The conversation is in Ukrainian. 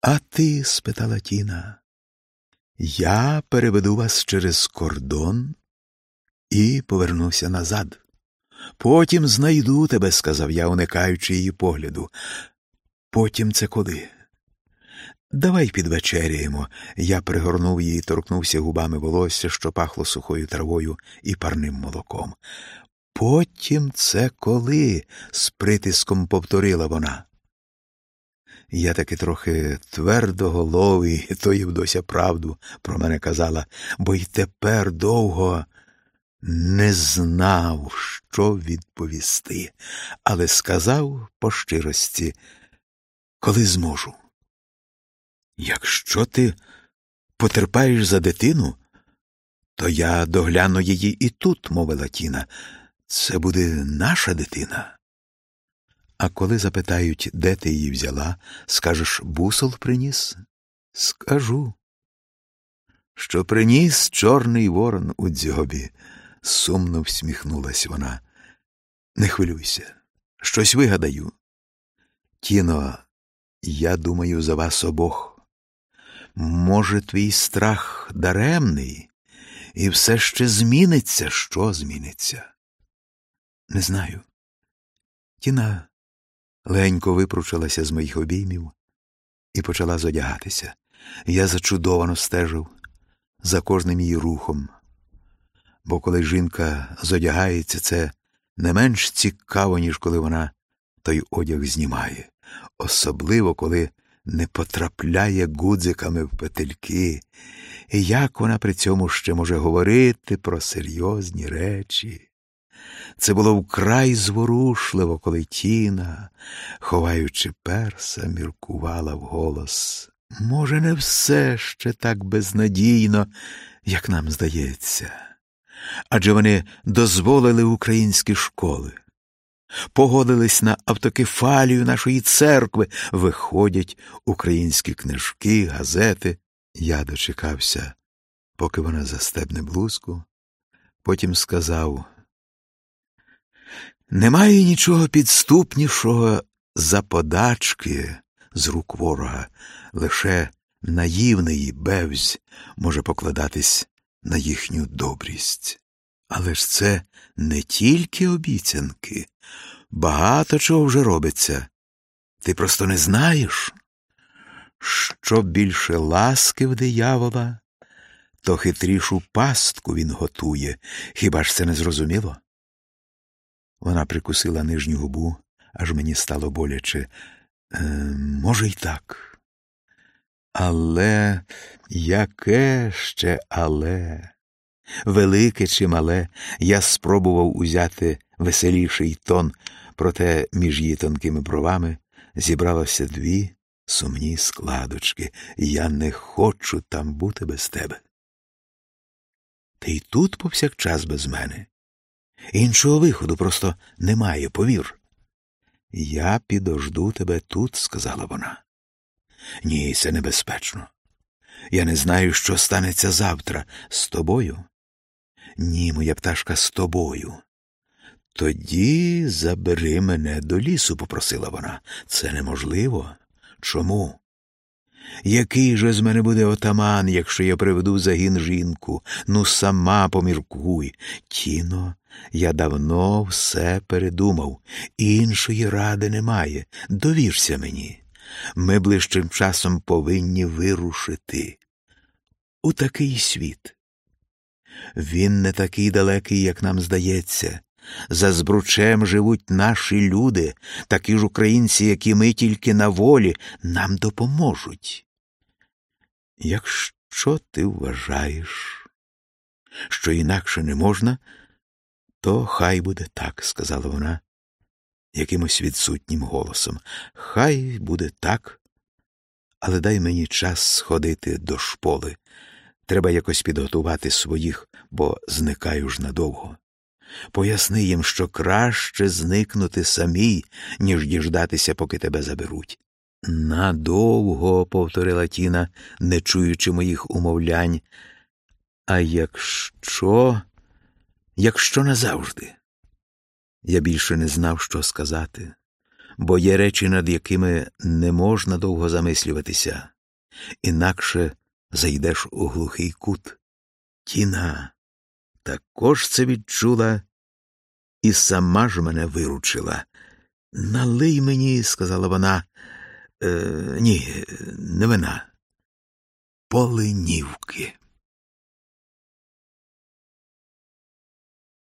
«А ти?» – спитала Тіна. «Я переведу вас через кордон і повернуся назад. Потім знайду тебе», – сказав я, уникаючи її погляду. «Потім це коли?» «Давай підвечеряємо». Я пригорнув її, торкнувся губами волосся, що пахло сухою травою і парним молоком. «Потім це коли?» – з притиском повторила вона. Я таки трохи твердоголовий, то Євдося правду про мене казала, бо й тепер довго не знав, що відповісти, але сказав по щирості, коли зможу. «Якщо ти потерпаєш за дитину, то я догляну її і тут», – мовила Тіна. «Це буде наша дитина». «А коли запитають, де ти її взяла, скажеш, бусол приніс?» «Скажу, що приніс Чорний Ворон у дзьобі», – сумно всміхнулась вона. «Не хвилюйся, щось вигадаю. Тіно, я думаю за вас обох. Може, твій страх даремний, і все ще зміниться?» «Що зміниться?» «Не знаю». Тіна легенько випручилася з моїх обіймів і почала зодягатися. Я зачудовано стежив за кожним її рухом, бо коли жінка зодягається, це не менш цікаво, ніж коли вона той одяг знімає. Особливо, коли не потрапляє гудзиками в петельки. І як вона при цьому ще може говорити про серйозні речі. Це було вкрай зворушливо, коли Тіна, ховаючи перса, міркувала вголос. Може, не все ще так безнадійно, як нам здається. Адже вони дозволили українські школи, погодились на автокефалію нашої церкви, виходять українські книжки, газети. Я дочекався, поки вона застебне блузку, потім сказав: «Немає нічого підступнішого за подачки з рук ворога, лише наївний бевзь може покладатись на їхню добрість. Але ж це не тільки обіцянки, багато чого вже робиться. Ти просто не знаєш, що більше ласки в диявола, то хитрішу пастку він готує. Хіба ж це не зрозуміло?» Вона прикусила нижню губу, аж мені стало боляче. Може, й так. Але яке ще але? Велике чи мале, я спробував узяти веселіший тон, проте між її тонкими бровами зібралося дві сумні складочки. Я не хочу там бути без тебе. Ти й тут повсякчас без мене. Іншого виходу просто немає, повір. Я підожду тебе тут, сказала вона. Ні, це небезпечно. Я не знаю, що станеться завтра. З тобою? Ні, моя пташка, з тобою. Тоді забери мене до лісу, попросила вона. Це неможливо. Чому? Який же з мене буде отаман, якщо я приведу в загін жінку? Ну, сама поміркуй. Тіно, я давно все передумав. Іншої ради немає. Довірся мені. Ми ближчим часом повинні вирушити у такий світ. Він не такий далекий, як нам здається. За Збручем живуть наші люди, такі ж українці, як і ми, тільки на волі, нам допоможуть. Якщо ти вважаєш, що інакше не можна, то хай буде так, сказала вона якимось відсутнім голосом. Хай буде так, але дай мені час сходити до шполи. Треба якось підготувати своїх, бо зникаю ж надовго. Поясни їм, що краще зникнути самій, ніж діждатися, поки тебе заберуть. Надовго, повторила Тіна, не чуючи моїх умовлянь. А якщо назавжди? Я більше не знав, що сказати, бо є речі, над якими не можна довго замислюватися. інакше зайдеш у глухий кут. Тіна також це відчула і сама ж мене виручила. «Налий мені», – сказала вона, ні, не вина, поленівки.